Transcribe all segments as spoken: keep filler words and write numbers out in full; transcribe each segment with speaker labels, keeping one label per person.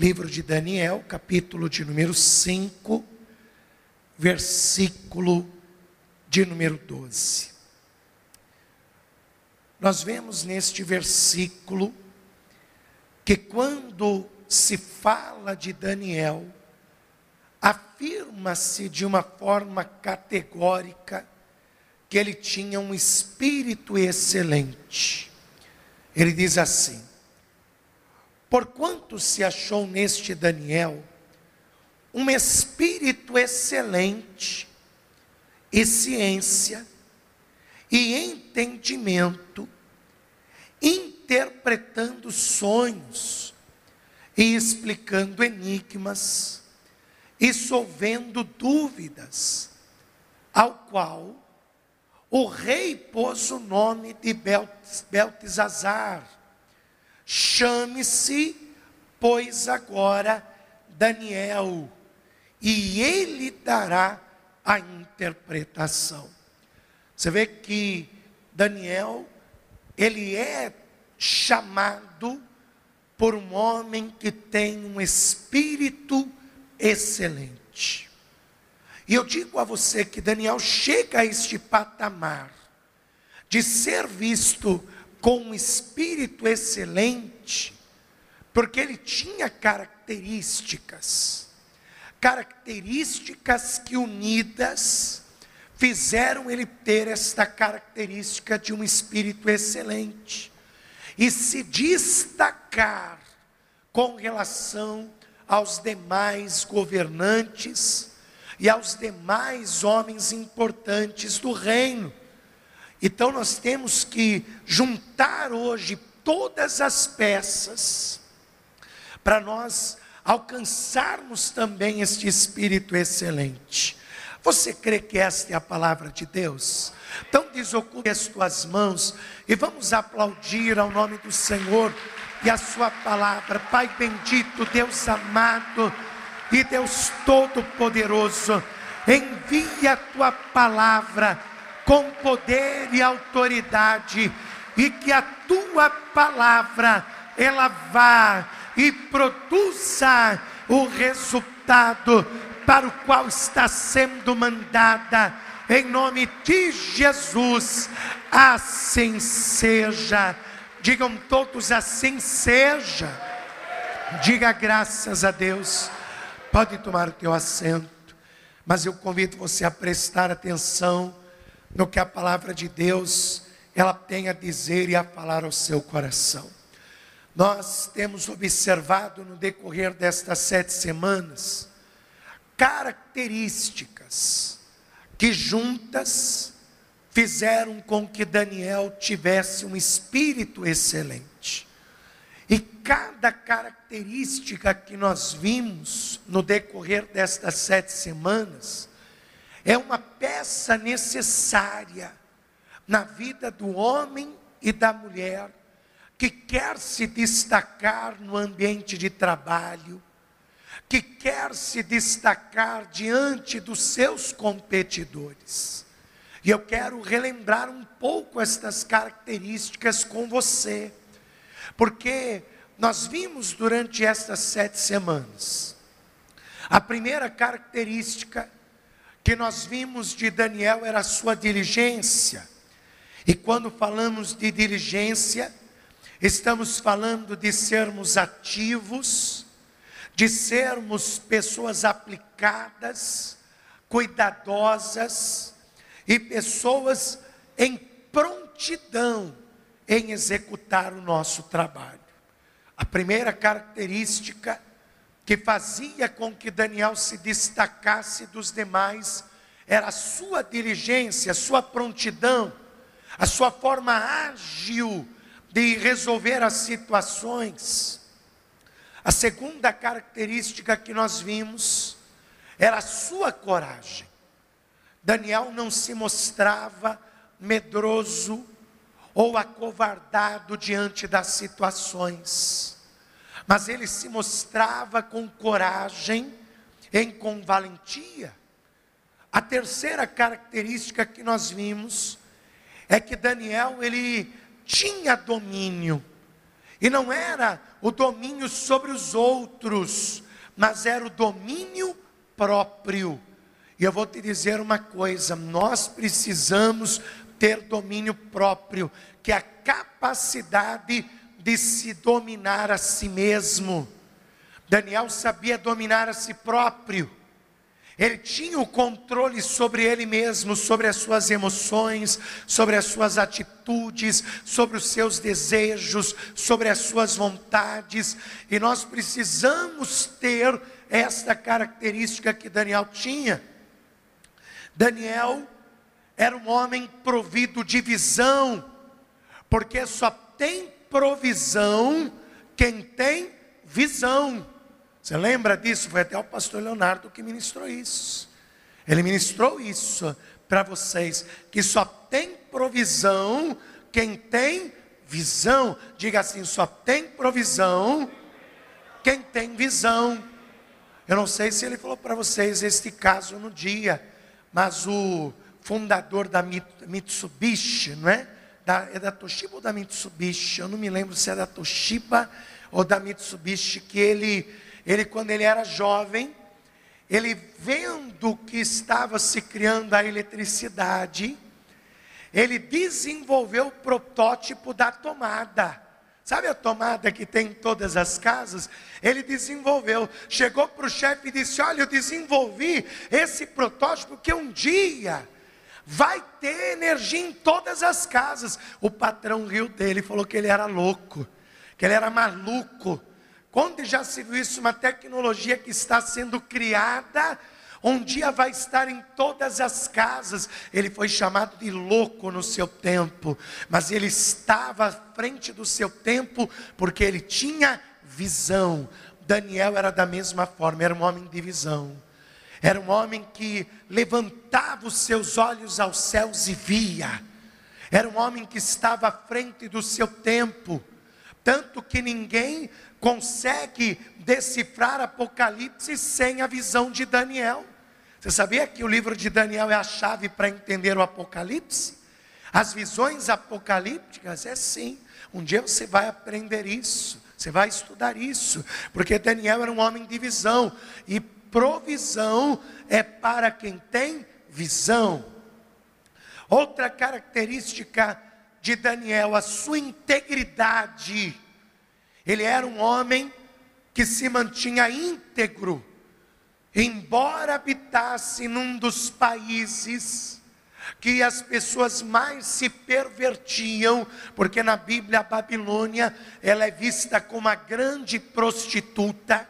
Speaker 1: Livro de Daniel, capítulo de número cinco, versículo de número doze. Nós vemos neste versículo que quando se fala de Daniel, afirma-se de uma forma categórica que ele tinha um espírito excelente. Ele diz assim: porquanto se achou neste Daniel um espírito excelente, e ciência, e entendimento, interpretando sonhos, e explicando enigmas, e solvendo dúvidas, ao qual o rei pôs o nome de Beltesazar. Chame-se, pois, agora Daniel, e ele dará a interpretação. Você vê que Daniel, ele é chamado por um homem que tem um espírito excelente. E eu digo a você que Daniel chega a este patamar de ser visto com um espírito excelente, porque ele tinha características, características que unidas fizeram ele ter esta característica de um espírito excelente, e se destacar com relação aos demais governantes, e aos demais homens importantes do reino. Então nós temos que juntar hoje todas as peças, para nós alcançarmos também este espírito excelente. Você crê que esta é a palavra de Deus? Então desocupe as tuas mãos, e vamos aplaudir ao nome do Senhor, e a sua palavra. Pai bendito, Deus amado, e Deus Todo-Poderoso, envia a tua palavra com poder e autoridade, e que a tua palavra, ela vá e produza o resultado para o qual está sendo mandada, em nome de Jesus. Assim seja. Digam todos: assim seja. Diga graças a Deus. Pode tomar o teu assento, mas eu convido você a prestar atenção no que a palavra de Deus, ela tem a dizer e a falar ao seu coração. Nós temos observado no decorrer destas sete semanas, características que juntas fizeram com que Daniel tivesse um espírito excelente. E cada característica que nós vimos no decorrer destas sete semanas, é uma peça necessária na vida do homem e da mulher, que quer se destacar no ambiente de trabalho, que quer se destacar diante dos seus competidores. E eu quero relembrar um pouco estas características com você, porque nós vimos durante estas sete semanas, a primeira característica que nós vimos de Daniel era a sua diligência. E quando falamos de diligência, estamos falando de sermos ativos, de sermos pessoas aplicadas, cuidadosas, e pessoas em prontidão em executar o nosso trabalho. A primeira característica que fazia com que Daniel se destacasse dos demais era a sua diligência, a sua prontidão, a sua forma ágil de resolver as situações. A segunda característica que nós vimos era a sua coragem. Daniel não se mostrava medroso ou acovardado diante das situações, mas ele se mostrava com coragem e com valentia. A terceira característica que nós vimos é que Daniel, ele tinha domínio, E não era o domínio sobre os outros, mas era o domínio próprio. E eu vou te dizer uma coisa: nós precisamos ter domínio próprio, que é a capacidade de se dominar a si mesmo. Daniel sabia dominar a si próprio. Ele tinha o controle sobre ele mesmo, sobre as suas emoções, sobre as suas atitudes, sobre os seus desejos, sobre as suas vontades. E nós precisamos ter esta característica que Daniel tinha. Daniel era um homem provido de visão, porque só tem provisão quem tem visão. Você lembra disso? Foi até o pastor Leonardo que ministrou isso. Ele ministrou isso para vocês, que só tem provisão quem tem visão. Diga assim: só tem provisão quem tem visão. Eu não sei se ele falou para vocês este caso no dia, mas o fundador da Mitsubishi, não é? Da, é da Toshiba ou da Mitsubishi? Eu não me lembro se é da Toshiba ou da Mitsubishi, que ele... Ele, quando ele era jovem, ele vendo que estava se criando a eletricidade, ele desenvolveu o protótipo da tomada. Sabe a tomada que tem em todas as casas? Ele desenvolveu, chegou para o chefe e disse: olha, eu desenvolvi esse protótipo que um dia vai ter energia em todas as casas. O patrão riu dele e falou que ele era louco, que ele era maluco. Quando já se viu isso, uma tecnologia que está sendo criada, um dia vai estar em todas as casas. Ele foi chamado de louco no seu tempo, mas ele estava à frente do seu tempo, porque ele tinha visão. Daniel era da mesma forma, era um homem de visão. Era um homem que levantava os seus olhos aos céus e via. Era um homem que estava à frente do seu tempo, tanto que ninguém consegue decifrar Apocalipse sem a visão de Daniel. Você sabia que o livro de Daniel é a chave para entender o Apocalipse? As visões apocalípticas, é sim. Um dia você vai aprender isso, você vai estudar isso, porque Daniel era um homem de visão, e provisão é para quem tem visão. Outra característica de Daniel, a sua integridade. Ele era um homem que se mantinha íntegro, embora habitasse num dos países que as pessoas mais se pervertiam, porque na Bíblia a Babilônia, ela é vista como a grande prostituta.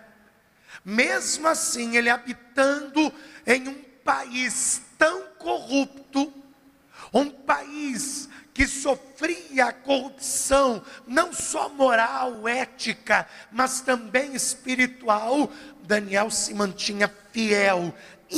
Speaker 1: Mesmo assim, ele habitando em um país tão corrupto, um país que sofria a corrupção, não só moral, ética, mas também espiritual, Daniel se mantinha fiel,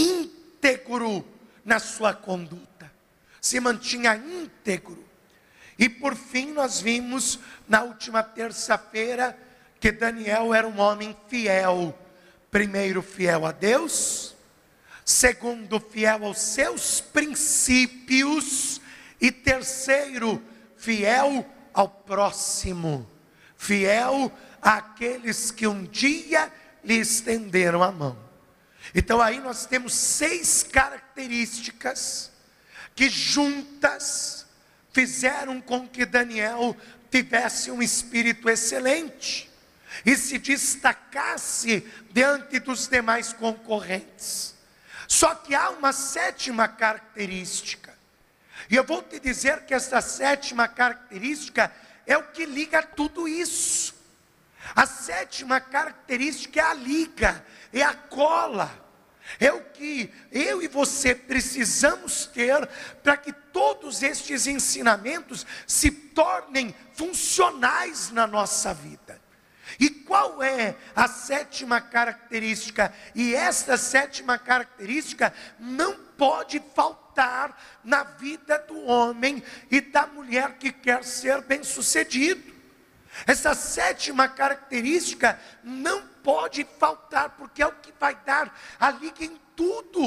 Speaker 1: íntegro na sua conduta, se mantinha íntegro. E por fim nós vimos na última terça-feira que Daniel era um homem fiel. Primeiro, fiel a Deus. Segundo, fiel aos seus princípios. E terceiro, fiel ao próximo, fiel àqueles que um dia lhe estenderam a mão. Então aí nós temos seis características que juntas fizeram com que Daniel tivesse um espírito excelente e se destacasse diante dos demais concorrentes. Só que há uma sétima característica. E eu vou te dizer que essa sétima característica é o que liga tudo isso. A sétima característica é a liga, é a cola. É o que eu e você precisamos ter para que todos estes ensinamentos se tornem funcionais na nossa vida. E qual é a sétima característica? E esta sétima característica não pode faltar na vida do homem e da mulher que quer ser bem-sucedido. Essa sétima característica não pode faltar, porque é o que vai dar a liga em tudo.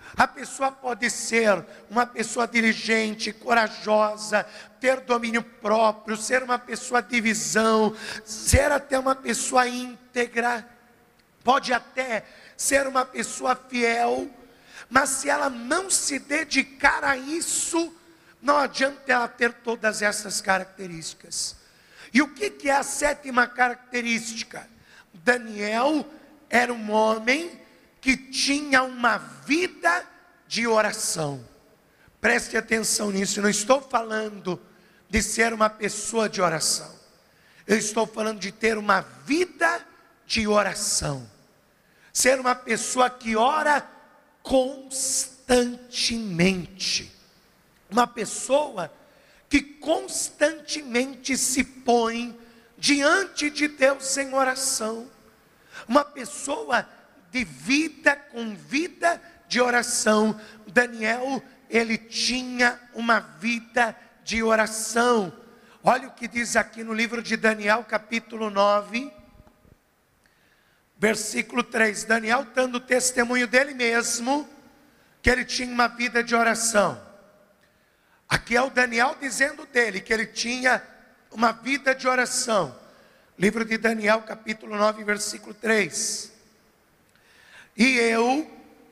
Speaker 1: A pessoa pode ser uma pessoa diligente, corajosa, ter domínio próprio, ser uma pessoa de visão, ser até uma pessoa íntegra, pode até ser uma pessoa fiel, mas se ela não se dedicar a isso, não adianta ela ter todas essas características. E o que que é a sétima característica? Daniel era um homem que tinha uma vida de oração. Preste atenção nisso, eu não estou falando de ser uma pessoa de oração. Eu estou falando de ter uma vida de oração. Ser uma pessoa que ora constantemente. Uma pessoa que constantemente se põe diante de Deus em oração. Uma pessoa de vida com vida de oração. Daniel, ele tinha uma vida de oração. Olha o que diz aqui no livro de Daniel, capítulo nove, versículo três. Daniel dando testemunho dele mesmo, que ele tinha uma vida de oração. Aqui é o Daniel dizendo dele, que ele tinha uma vida de oração. Livro de Daniel, capítulo nove, versículo três. E eu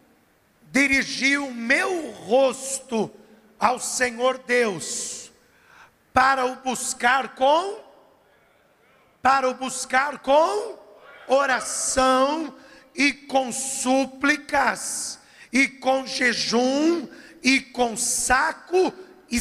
Speaker 1: dirigi o meu rosto ao Senhor Deus, para o buscar com, para o buscar com oração e com súplicas, e com jejum, e com saco e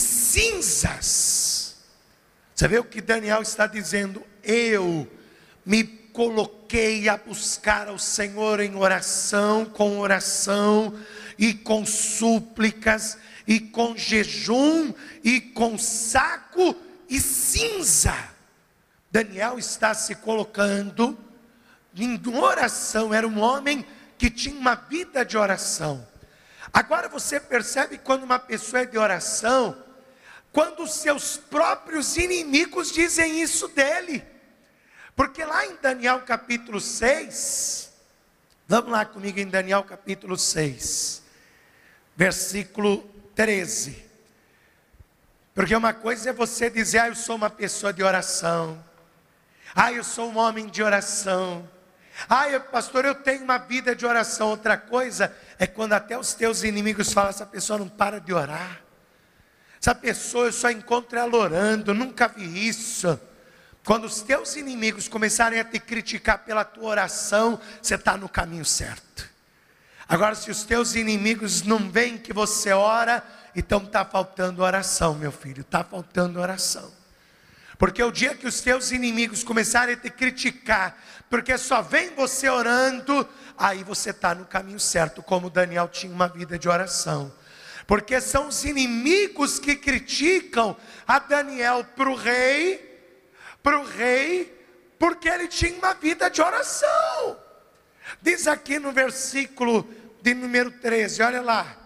Speaker 1: cinzas. Você vê o que Daniel está dizendo? Eu me coloquei a buscar ao Senhor em oração, com oração, e com súplicas, e com jejum, e com saco e cinza. Daniel está se colocando em oração, era um homem que tinha uma vida de oração. Agora você percebe quando uma pessoa é de oração, quando os seus próprios inimigos dizem isso dele. Porque lá em Daniel capítulo seis, vamos lá comigo em Daniel capítulo seis, versículo treze. Porque uma coisa é você dizer, ah, eu sou uma pessoa de oração, ah, eu sou um homem de oração, ah, eu, pastor, eu tenho uma vida de oração. Outra coisa é quando até os teus inimigos falam, essa pessoa não para de orar, essa pessoa eu só encontro ela orando, nunca vi isso. Quando os teus inimigos começarem a te criticar pela tua oração, você está no caminho certo. Agora, se os teus inimigos não veem que você ora, então está faltando oração, meu filho, está faltando oração. Porque o dia que os teus inimigos começarem a te criticar, porque só vem você orando, aí você está no caminho certo, como Daniel tinha uma vida de oração. Porque são os inimigos que criticam a Daniel para o rei, para o rei, porque ele tinha uma vida de oração. Diz aqui no versículo de número treze, olha lá.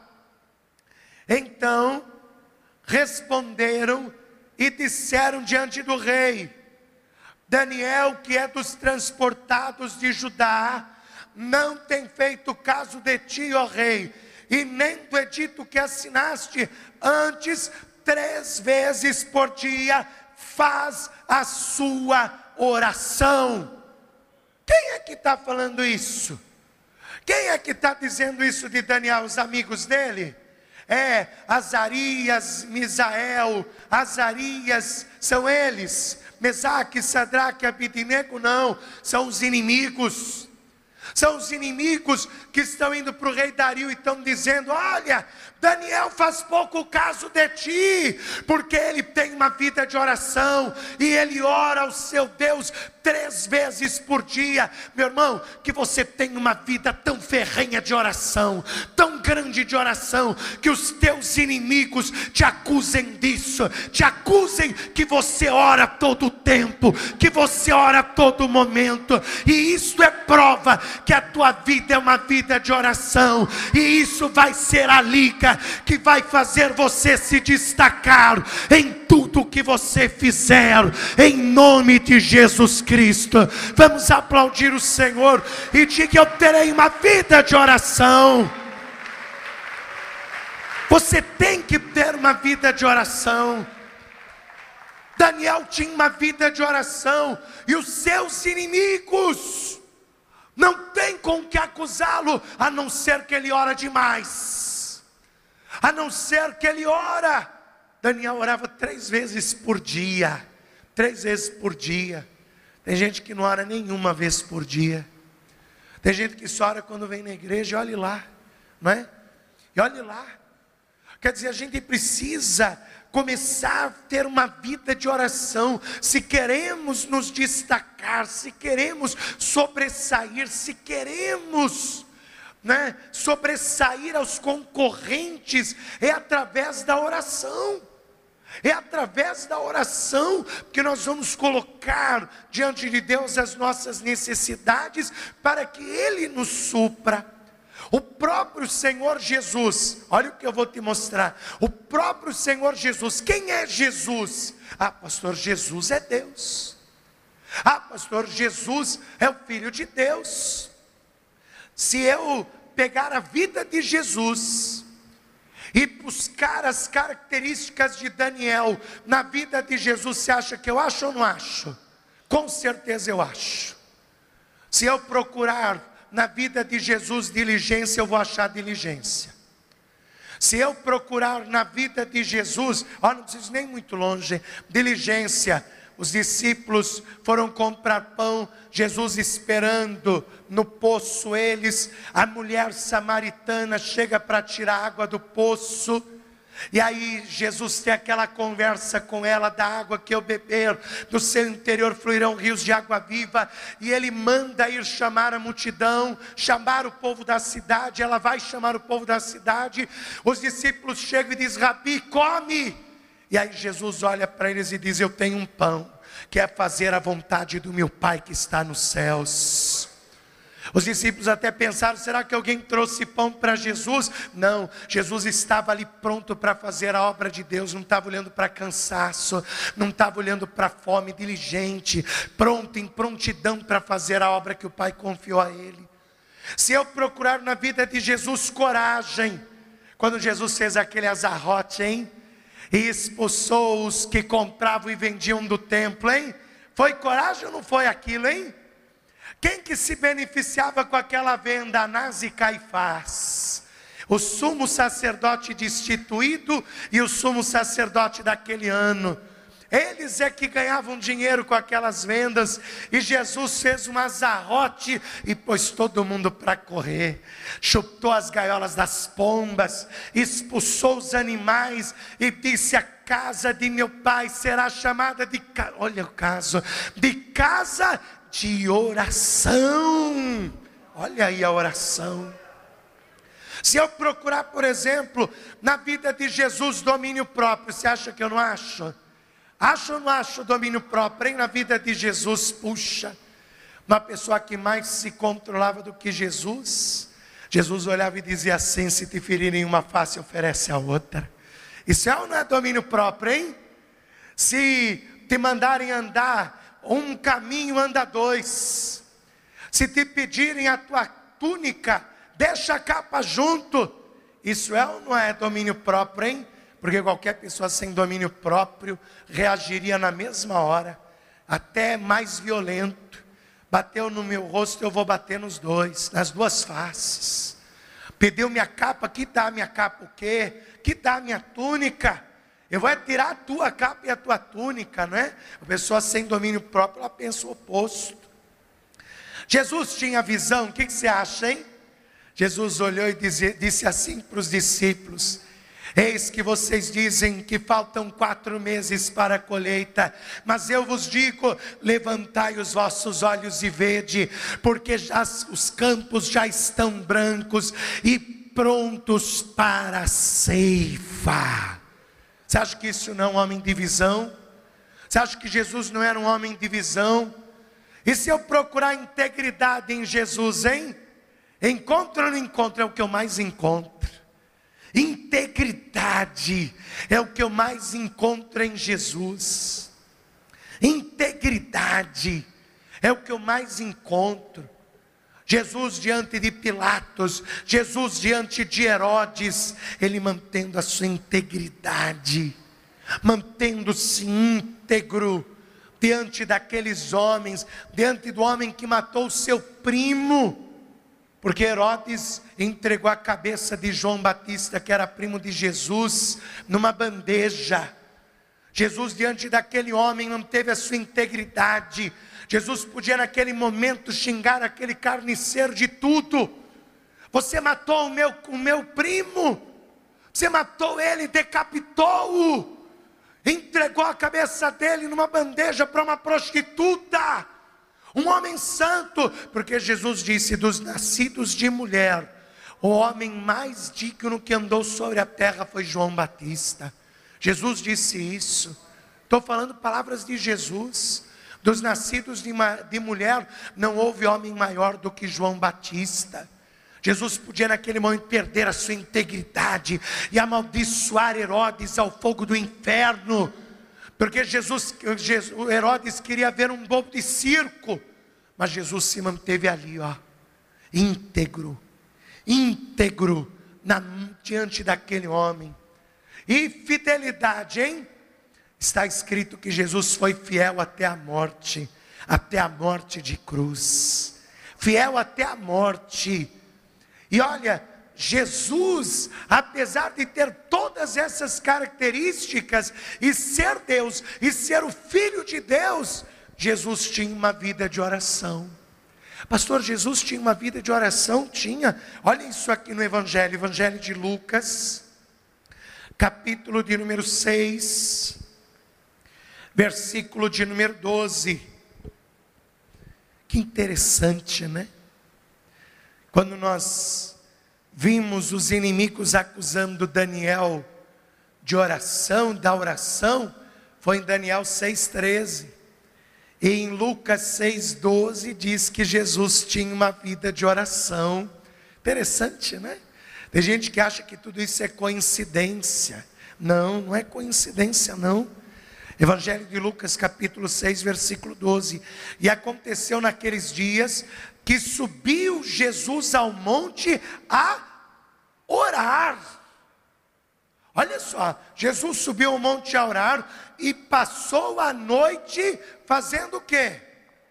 Speaker 1: Então responderam e disseram diante do rei: Daniel, que é dos transportados de Judá, não tem feito caso de ti, ó rei, e nem do edito que assinaste, antes três vezes por dia faz a sua oração. Quem é que está falando isso? Quem é que está dizendo isso de Daniel? Os amigos dele? É, Azarias, Misael, Azarias, são eles. Mesaque, Sadraque, Abidnego, não, são os inimigos. São os inimigos que estão indo para o rei Dario e estão dizendo: olha, Daniel faz pouco caso de ti, porque ele tem uma vida de oração, e ele ora ao seu Deus três vezes por dia. Meu irmão, que você tenha uma vida tão ferrenha de oração, tão grande de oração, que os teus inimigos te acusem disso, te acusem que você ora todo o tempo, que você ora a todo momento, e isso é prova que a tua vida é uma vida de oração, e isso vai ser a liga que vai fazer você se destacar em tudo que você fizer, em nome de Jesus Cristo. Vamos aplaudir o Senhor e diga: eu terei uma vida de oração. Você tem que ter uma vida de oração. Daniel tinha uma vida de oração, e os seus inimigos não tem com que acusá-lo, a não ser que ele ora demais, a não ser que ele ora. Daniel orava três vezes por dia, três vezes por dia. Tem gente que não ora nenhuma vez por dia. Tem gente que só ora quando vem na igreja, e olhe lá, não é? E olhe lá. Quer dizer, a gente precisa começar a ter uma vida de oração, se queremos nos destacar, se queremos sobressair, se queremos, né, sobressair aos concorrentes, é através da oração. É através da oração que nós vamos colocar diante de Deus as nossas necessidades, para que Ele nos supra. O próprio Senhor Jesus, olha o que eu vou te mostrar. O próprio Senhor Jesus, quem é Jesus? Ah, pastor, Jesus é Deus. Ah, pastor, Jesus é o Filho de Deus. Se eu pegar a vida de Jesus e buscar as características de Daniel na vida de Jesus, você acha que eu acho ou não acho? Com certeza eu acho. Se eu procurar na vida de Jesus diligência, eu vou achar diligência. Se eu procurar na vida de Jesus, ó, não preciso nem muito longe, diligência. Os discípulos foram comprar pão, Jesus esperando no poço eles, a mulher samaritana chega para tirar água do poço, e aí Jesus tem aquela conversa com ela: da água que eu beber, do seu interior fluirão rios de água viva. E ele manda ir chamar a multidão, chamar o povo da cidade. Ela vai chamar o povo da cidade. Os discípulos chegam e dizem: Rabi, come. E aí Jesus olha para eles e diz: eu tenho um pão, que é fazer a vontade do meu Pai que está nos céus. Os discípulos até pensaram: será que alguém trouxe pão para Jesus? Não, Jesus estava ali pronto para fazer a obra de Deus. Não estava olhando para cansaço, não estava olhando para fome, diligente, pronto, em prontidão para fazer a obra que o Pai confiou a ele. Se eu procurar na vida de Jesus coragem, quando Jesus fez aquele azarrote, hein? E expulsou os que compravam e vendiam do templo, hein? Foi coragem ou não foi aquilo, hein? Quem que se beneficiava com aquela venda? Anás e Caifás, o sumo sacerdote destituído e o sumo sacerdote daquele ano. Eles é que ganhavam dinheiro com aquelas vendas. E Jesus fez um azarrote e pôs todo mundo para correr. Chutou as gaiolas das pombas, expulsou os animais e disse: a casa de meu pai será chamada de, olha o caso, de casa de oração. Olha aí a oração. Se eu procurar, por exemplo, na vida de Jesus, domínio próprio, você acha que eu não acho? Acho ou não acho domínio próprio, hein? Na vida de Jesus, puxa, uma pessoa que mais se controlava do que Jesus. Jesus olhava e dizia assim: se te ferirem uma face, oferece a outra. Isso é ou não é domínio próprio, hein? Se te mandarem andar um caminho, anda dois. Se te pedirem a tua túnica, deixa a capa junto. Isso é ou não é domínio próprio, hein? Porque qualquer pessoa sem domínio próprio reagiria na mesma hora, até mais violento. Bateu no meu rosto, eu vou bater nos dois, nas duas faces. Pediu minha capa, que dá minha capa o quê? Que dá minha túnica? Eu vou tirar a tua capa e a tua túnica, não é? A pessoa sem domínio próprio, ela pensa o oposto. Jesus tinha visão, o que, que você acha, hein? Jesus olhou e disse, disse assim para os discípulos: eis que vocês dizem que faltam quatro meses para a colheita, mas eu vos digo, levantai os vossos olhos e vede, porque já, os campos já estão brancos e prontos para a ceifa. Você acha que isso não é um homem de visão? Você acha que Jesus não era um homem de visão? E se eu procurar integridade em Jesus, hein? Encontro ou não encontro? É o que eu mais encontro. Integridade é o que eu mais encontro em Jesus. Integridade é o que eu mais encontro. Jesus diante de Pilatos, Jesus diante de Herodes, ele mantendo a sua integridade, mantendo-se íntegro diante daqueles homens, diante do homem que matou o seu primo, porque Herodes entregou a cabeça de João Batista, que era primo de Jesus, numa bandeja. Jesus diante daquele homem manteve a sua integridade. Jesus podia naquele momento xingar aquele carniceiro de tudo. Você matou o meu, o meu primo, você matou ele, decapitou-o, entregou a cabeça dele numa bandeja para uma prostituta, um homem santo, porque Jesus disse: dos nascidos de mulher, o homem mais digno que andou sobre a terra foi João Batista. Jesus disse isso. Estou falando palavras de Jesus. Dos nascidos de, uma, de mulher, não houve homem maior do que João Batista. Jesus podia naquele momento perder a sua integridade e amaldiçoar Herodes ao fogo do inferno, porque Jesus, Jesus, Herodes queria ver um bobo de circo, mas Jesus se manteve ali, ó, íntegro, íntegro, na, diante daquele homem. E fidelidade, hein? Está escrito que Jesus foi fiel até a morte, até a morte de cruz, fiel até a morte. E olha, Jesus, apesar de ter todas essas características, e ser Deus, e ser o Filho de Deus, Jesus tinha uma vida de oração. Pastor, Jesus tinha uma vida de oração? Tinha. Olha isso aqui no Evangelho, Evangelho de Lucas, capítulo de número seis, versículo de número doze. Que interessante, né? Quando nós vimos os inimigos acusando Daniel de oração, da oração, foi em Daniel seis, treze. E em Lucas seis, doze diz que Jesus tinha uma vida de oração. Interessante, né? Tem gente que acha que tudo isso é coincidência. Não, não é coincidência não. Evangelho de Lucas capítulo seis, versículo doze. E aconteceu naqueles dias que subiu Jesus ao monte a orar. Olha só, Jesus subiu ao monte a orar e passou a noite fazendo o quê?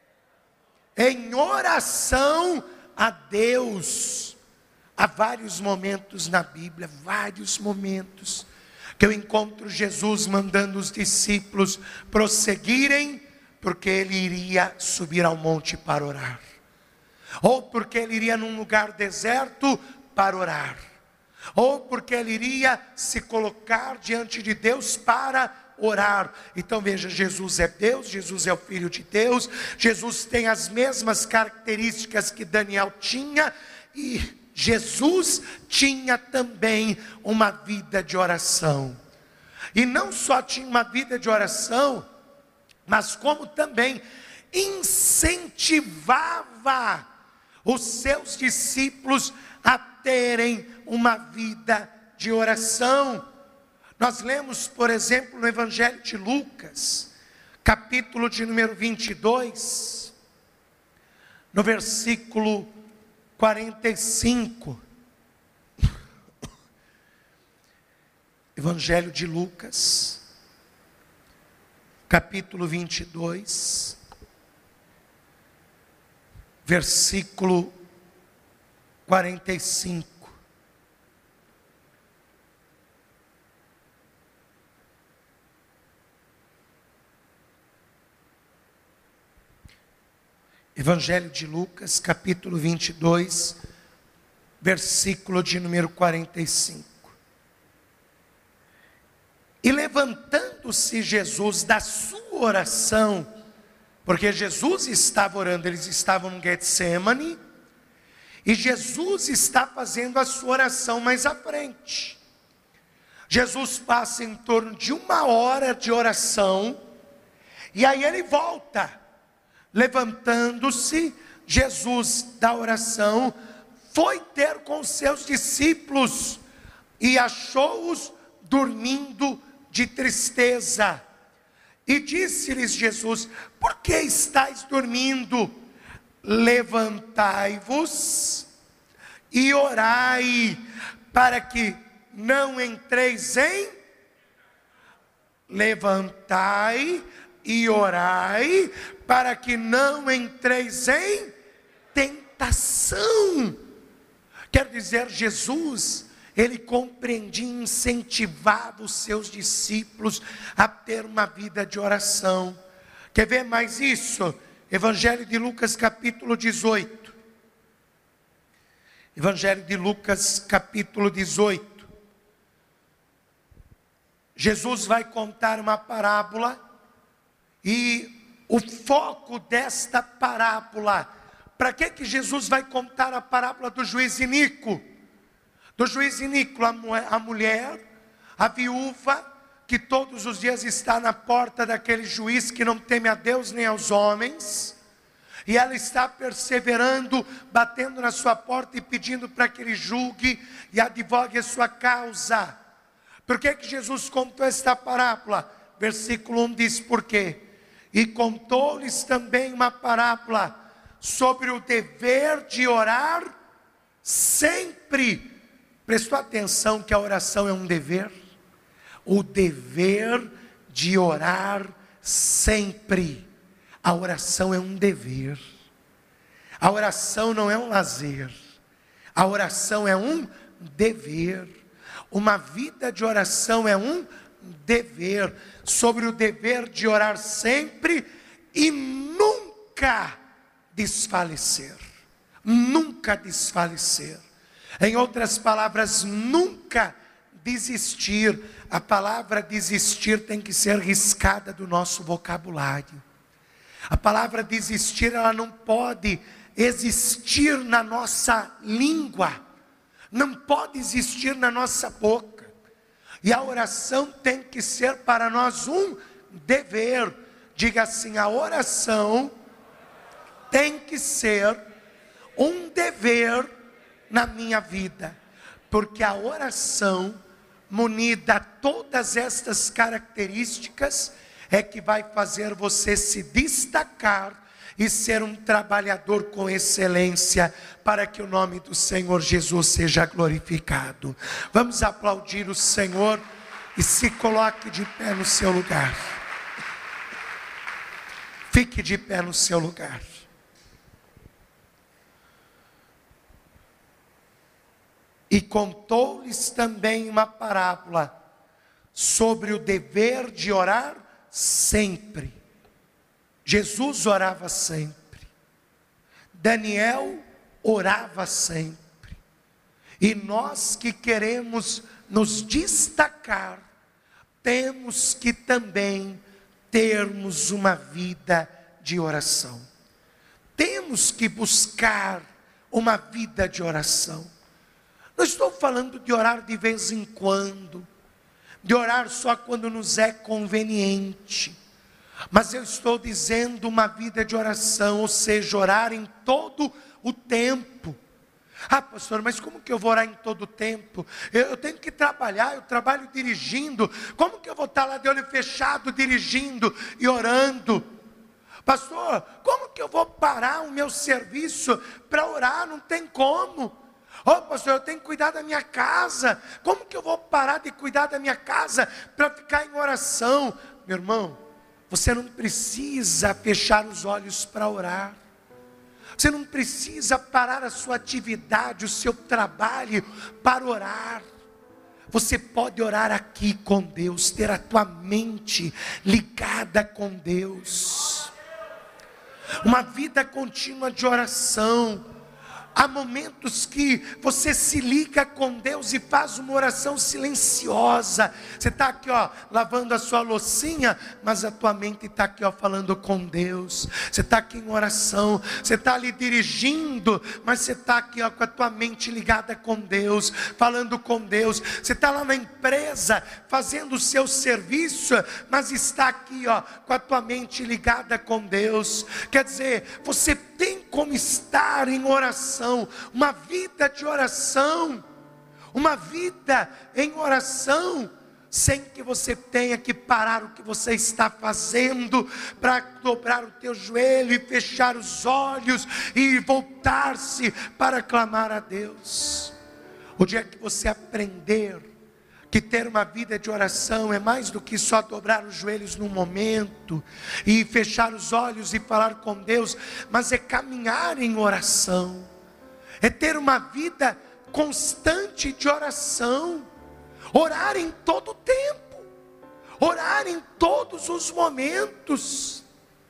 Speaker 1: Em oração a Deus. Há vários momentos na Bíblia, vários momentos, que eu encontro Jesus mandando os discípulos prosseguirem, porque ele iria subir ao monte para orar, ou porque ele iria num lugar deserto para orar, ou porque ele iria se colocar diante de Deus para orar. Então veja, Jesus é Deus, Jesus é o Filho de Deus, Jesus tem as mesmas características que Daniel tinha, e Jesus tinha também uma vida de oração. E não só tinha uma vida de oração, mas como também incentivava os seus discípulos a terem uma vida de oração. Nós lemos, por exemplo, no Evangelho de Lucas, capítulo de número vinte e dois, no versículo quarenta e cinco. Evangelho de Lucas, capítulo vinte e dois, versículo quarenta e cinco. Evangelho de Lucas, capítulo vinte e dois, versículo de número quarenta e cinco. E levantando-se Jesus da sua oração, porque Jesus estava orando, eles estavam no Getsemane, e Jesus está fazendo a sua oração mais à frente. Jesus passa em torno de uma hora de oração, e aí ele volta. Levantando-se, Jesus da oração, foi ter com seus discípulos, e achou-os dormindo de tristeza. E disse-lhes Jesus: por que estáis dormindo? levantai-vos e orai, para que não entreis em... Levantai e orai, para que não entreis em tentação. Quer dizer, Jesus, ele compreendia e incentivava os seus discípulos a ter uma vida de oração. Quer ver mais isso? Evangelho de Lucas capítulo dezoito. Evangelho de Lucas capítulo dezoito. Jesus vai contar uma parábola, e o foco desta parábola, para que que Jesus vai contar a parábola do juiz iníquo? Do juiz iníquo, a mulher, a viúva, que todos os dias está na porta daquele juiz que não teme a Deus nem aos homens, e ela está perseverando, batendo na sua porta e pedindo para que ele julgue e advogue a sua causa. Por que que Jesus contou esta parábola? Versículo um diz por quê? E contou-lhes também uma parábola sobre o dever de orar sempre. Prestou atenção que a oração é um dever? O dever de orar sempre. A oração é um dever. A oração não é um lazer. A oração é um dever. Uma vida de oração é um dever. Sobre o dever de orar sempre e nunca desfalecer. Nunca desfalecer. Em outras palavras, nunca desistir. A palavra desistir tem que ser riscada do nosso vocabulário. A palavra desistir, ela não pode existir na nossa língua, não pode existir na nossa boca. E a oração tem que ser para nós um dever. Diga assim: a oração tem que ser um dever na minha vida, porque a oração, munida a todas estas características, é que vai fazer você se destacar e ser um trabalhador com excelência, para que o nome do Senhor Jesus seja glorificado. Vamos aplaudir o Senhor e se coloque de pé no seu lugar. Fique de pé no seu lugar. E contou-lhes também uma parábola sobre o dever de orar sempre. Jesus orava sempre. Daniel orava sempre. E nós que queremos nos destacar, temos que também termos uma vida de oração. Temos que buscar uma vida de oração. Não estou falando de orar de vez em quando, de orar só quando nos é conveniente, mas eu estou dizendo uma vida de oração, ou seja, orar em todo o tempo. Ah, pastor, mas como que eu vou orar em todo o tempo? Eu, eu tenho que trabalhar, eu trabalho dirigindo. Como que eu vou estar lá de olho fechado, dirigindo e orando? Pastor, como que eu vou parar o meu serviço para orar? Não tem como. Oh, pastor, eu tenho que cuidar da minha casa. Como que eu vou parar de cuidar da minha casa para ficar em oração? Meu irmão, você não precisa fechar os olhos para orar. Você não precisa parar a sua atividade, o seu trabalho para orar. Você pode orar aqui com Deus, ter a tua mente ligada com Deus. Uma vida contínua de oração. Há momentos que você se liga com Deus e faz uma oração silenciosa. Você está aqui, ó, lavando a sua loucinha, mas a tua mente está aqui, ó, falando com Deus. Você está aqui em oração. Você está ali dirigindo, mas você está aqui, ó, com a tua mente ligada com Deus, falando com Deus. Você está lá na empresa, fazendo o seu serviço, mas está aqui, ó, com a tua mente ligada com Deus. Quer dizer, você tem como estar em oração, uma vida de oração, uma vida em oração, sem que você tenha que parar o que você está fazendo, para dobrar o teu joelho e fechar os olhos e voltar-se para clamar a Deus. O dia que você aprender que ter uma vida de oração é mais do que só dobrar os joelhos num momento e fechar os olhos e falar com Deus, mas é caminhar em oração, é ter uma vida constante de oração, orar em todo o tempo, orar em todos os momentos.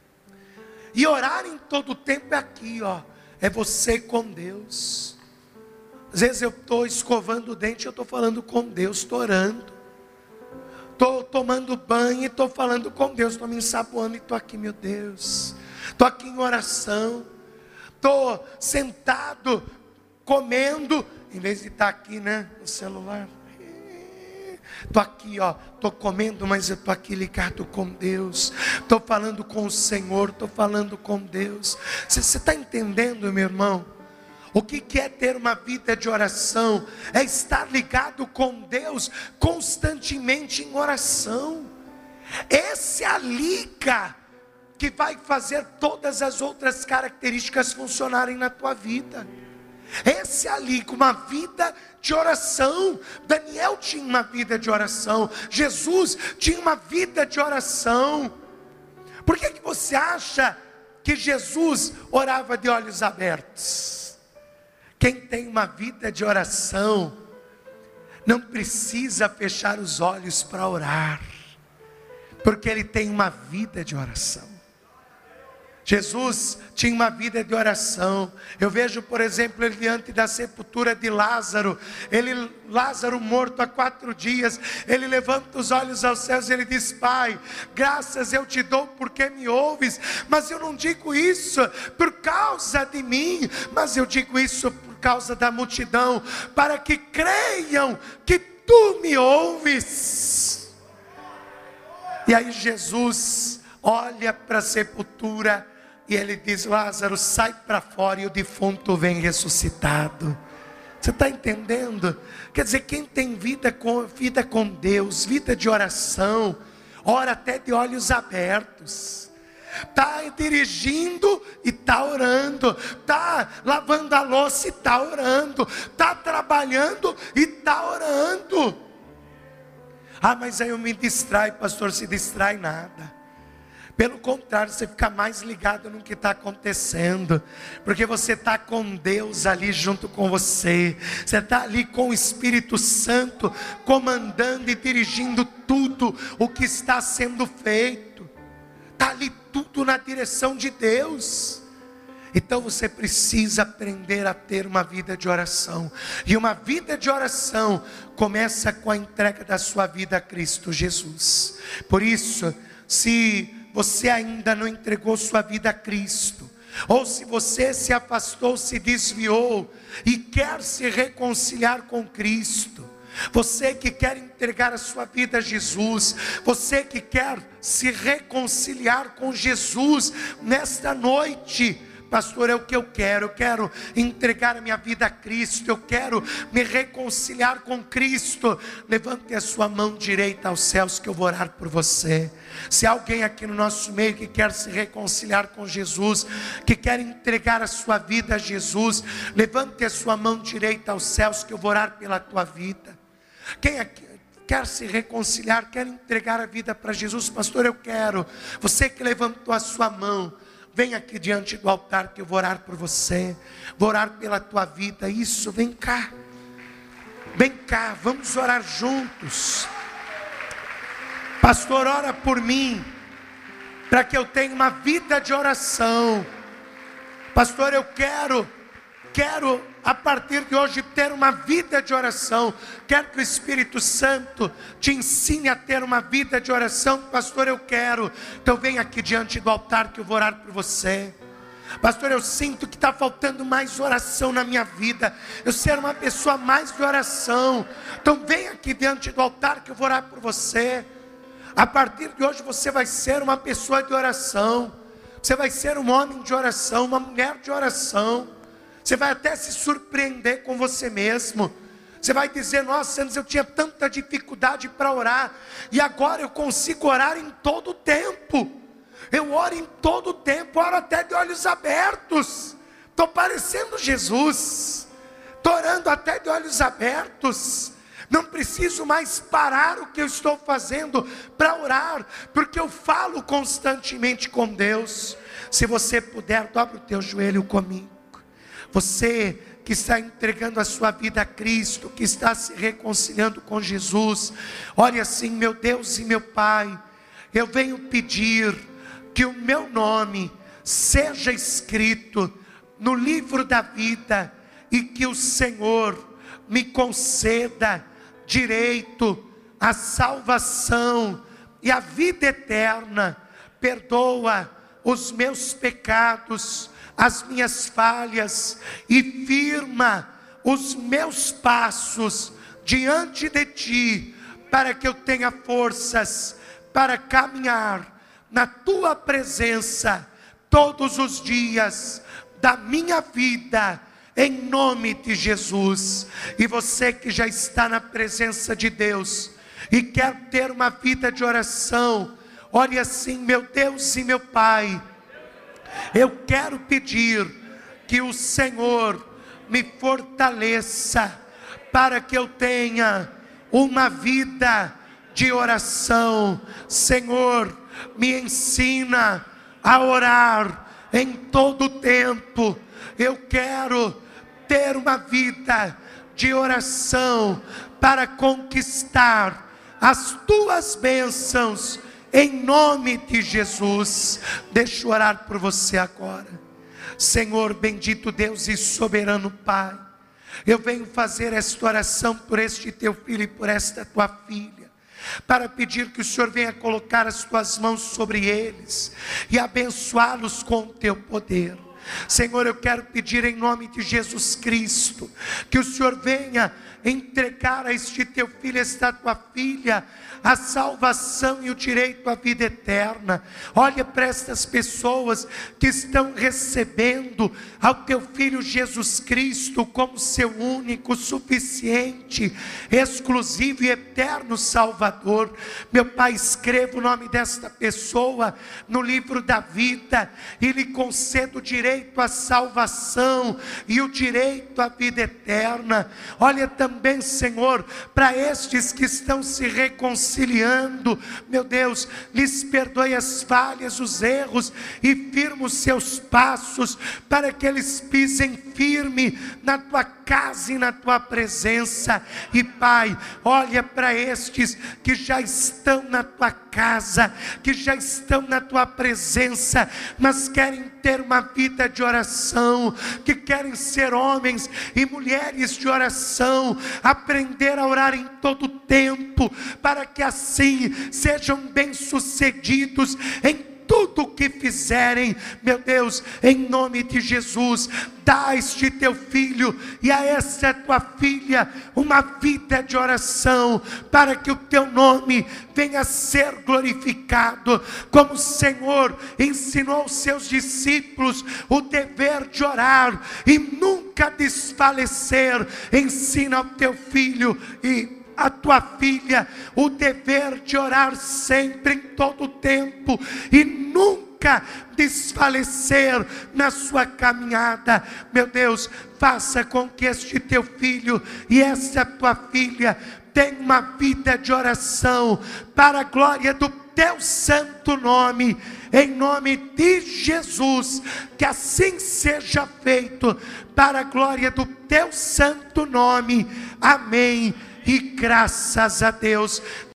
Speaker 1: E orar em todo o tempo é aqui, ó, é você com Deus. Às vezes eu estou escovando o dente, eu estou falando com Deus, estou orando. Estou tomando banho e estou falando com Deus, estou me ensaboando e estou aqui, meu Deus. Estou aqui em oração. Estou sentado, comendo, em vez de estar aqui, né, no celular. Estou aqui, ó, estou comendo, mas eu estou aqui ligado com Deus. Estou falando com o Senhor, estou falando com Deus. Você está entendendo, meu irmão? O que é ter uma vida de oração? É estar ligado com Deus constantemente em oração. Esse é a liga que vai fazer todas as outras características funcionarem na tua vida. Esse é a liga, uma vida de oração. Daniel tinha uma vida de oração. Jesus tinha uma vida de oração. Por que que você acha que Jesus orava de olhos abertos? Quem tem uma vida de oração não precisa fechar os olhos para orar, porque ele tem uma vida de oração. Jesus tinha uma vida de oração. Eu vejo, por exemplo, ele diante da sepultura de Lázaro. Ele, Lázaro morto há quatro dias. Ele levanta os olhos aos céus e ele diz: Pai, graças eu te dou porque me ouves. Mas eu não digo isso por causa de mim, mas eu digo isso por causa da multidão, para que creiam que tu me ouves. E aí Jesus olha para a sepultura e ele diz: Lázaro, sai para fora, e o defunto vem ressuscitado. Você está entendendo? Quer dizer, quem tem vida com, vida com Deus, vida de oração, ora até de olhos abertos. Está dirigindo e está orando, está lavando a louça e está orando, está trabalhando e está orando. Ah, mas aí eu me distrai, pastor. Se distrai nada. Pelo contrário, você fica mais ligado no que está acontecendo, porque você está com Deus ali junto com você, você está ali com o Espírito Santo, comandando e dirigindo tudo o que está sendo feito, está ali tudo na direção de Deus. Então você precisa aprender a ter uma vida de oração, e uma vida de oração começa com a entrega da sua vida a Cristo Jesus. Por isso, se você ainda não entregou sua vida a Cristo, ou se você se afastou, se desviou e quer se reconciliar com Cristo, você que quer entregar a sua vida a Jesus, você que quer se reconciliar com Jesus nesta noite: pastor, é o que eu quero, eu quero entregar a minha vida a Cristo, eu quero me reconciliar com Cristo. Levante a sua mão direita aos céus que eu vou orar por você. Se há alguém aqui no nosso meio que quer se reconciliar com Jesus, que quer entregar a sua vida a Jesus, levante a sua mão direita aos céus que eu vou orar pela tua vida. Quem aqui quer se reconciliar, quer entregar a vida para Jesus? Pastor, eu quero. Você que levantou a sua mão, vem aqui diante do altar que eu vou orar por você, vou orar pela tua vida. Isso, vem cá, vem cá, vamos orar juntos. Pastor, ora por mim, para que eu tenha uma vida de oração. Pastor, eu quero, quero a partir de hoje ter uma vida de oração. Quero que o Espírito Santo te ensine a ter uma vida de oração. Pastor, eu quero. Então vem aqui diante do altar que eu vou orar por você. Pastor, eu sinto que está faltando mais oração na minha vida. Eu ser uma pessoa mais de oração. Então vem aqui diante do altar que eu vou orar por você. A partir de hoje você vai ser uma pessoa de oração. Você vai ser um homem de oração, uma mulher de oração. Você vai até se surpreender com você mesmo. Você vai dizer: nossa, antes eu tinha tanta dificuldade para orar, e agora eu consigo orar em todo o tempo. Eu oro em todo o tempo, oro até de olhos abertos. Estou parecendo Jesus, estou orando até de olhos abertos. Não preciso mais parar o que eu estou fazendo para orar, porque eu falo constantemente com Deus. Se você puder, dobra o teu joelho comigo. Você que está entregando a sua vida a Cristo, que está se reconciliando com Jesus, ore assim: meu Deus e meu Pai, eu venho pedir que o meu nome seja escrito no livro da vida, e que o Senhor me conceda direito à salvação e à vida eterna. Perdoa os meus pecados, as minhas falhas, e firma os meus passos diante de Ti, para que eu tenha forças para caminhar na Tua presença todos os dias da minha vida, em nome de Jesus. E você que já está na presença de Deus e quer ter uma vida de oração, ore assim: meu Deus e meu Pai, eu quero pedir que o Senhor me fortaleça para que eu tenha uma vida de oração. Senhor, me ensina a orar em todo o tempo. Eu quero ter uma vida de oração para conquistar as Tuas bênçãos, em nome de Jesus. Deixa eu orar por você agora. Senhor, bendito Deus e soberano Pai, eu venho fazer esta oração por este Teu filho e por esta Tua filha, para pedir que o Senhor venha colocar as Tuas mãos sobre eles e abençoá-los com o Teu poder. Senhor, eu quero pedir em nome de Jesus Cristo, que o Senhor venha entregar a este Teu filho, esta Tua filha, a salvação e o direito à vida eterna. Olha para estas pessoas que estão recebendo ao Teu Filho Jesus Cristo como seu único, suficiente, exclusivo e eterno Salvador. Meu Pai, escreva o nome desta pessoa no livro da vida e lhe conceda o direito à salvação e o direito à vida eterna. Olha também, Senhor, para estes que estão se reconciliando, meu Deus, lhes perdoe as falhas, os erros, e firma os seus passos, para que eles pisem firme na Tua casa e na Tua presença. E Pai, olha para estes que já estão na Tua casa, que já estão na Tua presença, mas querem ter uma vida de oração, que querem ser homens e mulheres de oração, aprender a orar em todo o tempo, para que assim sejam bem-sucedidos em tudo o que fizerem. Meu Deus, em nome de Jesus, dá a este Teu filho e a esta Tua filha uma vida de oração, para que o Teu nome venha a ser glorificado, como o Senhor ensinou aos seus discípulos o dever de orar e nunca desfalecer. Ensina ao Teu filho e a Tua filha o dever de orar sempre, em todo o tempo, e nunca desfalecer na sua caminhada. Meu Deus, faça com que este Teu filho e essa Tua filha tenham uma vida de oração, para a glória do Teu santo nome, em nome de Jesus. Que assim seja feito, para a glória do Teu santo nome. Amém. E graças a Deus.